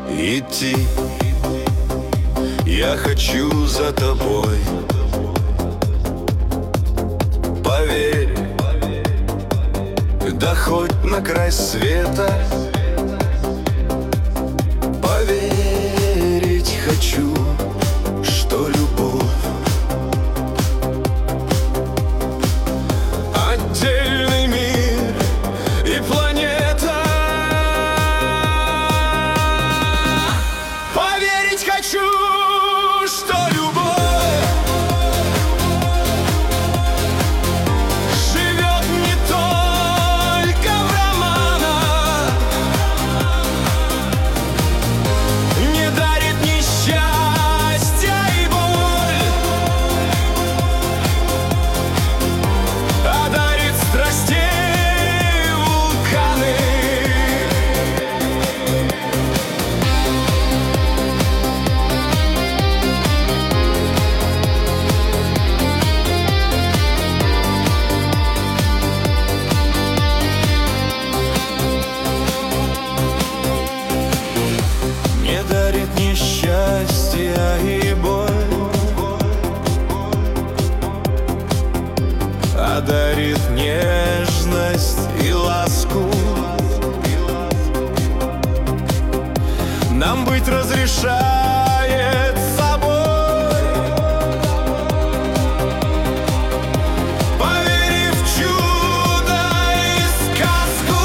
идти. Я хочу за тобой. Поверь, да хоть на край света. Поверить хочу, что любовь отдельный мир и планета. Поверить хочу, что любовь живет не только в романах, не дарит ни счастья и боль, а дарит страстей вулканы. Не дарит ни счастья и боль, а дарит нежность и ласку. Нам быть разрешает собой, поверив в чудо и сказку.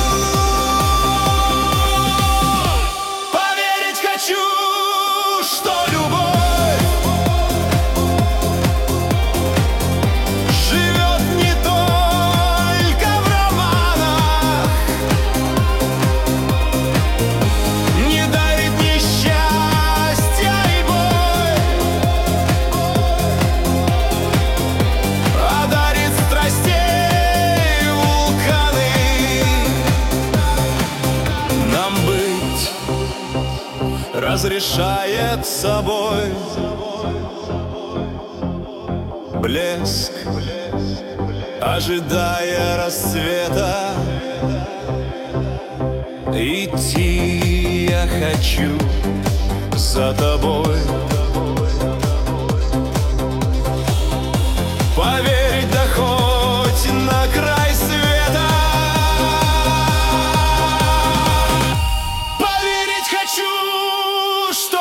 Поверить хочу, что любовь живет не только в романах, не дарит ни счастья и боль, а дарит страстей вулканы. Нам быть разрешает собой блеск, ожидая рассвета. Идти я хочу за тобой. Поверить, да хоть на край света. Поверить хочу, что